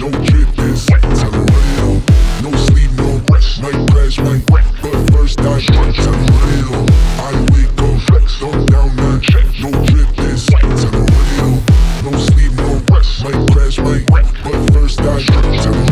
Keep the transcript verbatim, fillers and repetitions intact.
no drip this. Tell them run it on. No sleep, no rest. Might crash, might wreck, but first I tell them run it on. I wake up, flex, thumb down, nine check. No drip this. Tell them run it on. No sleep, no rest. Might crash, might wreck, but first I tell them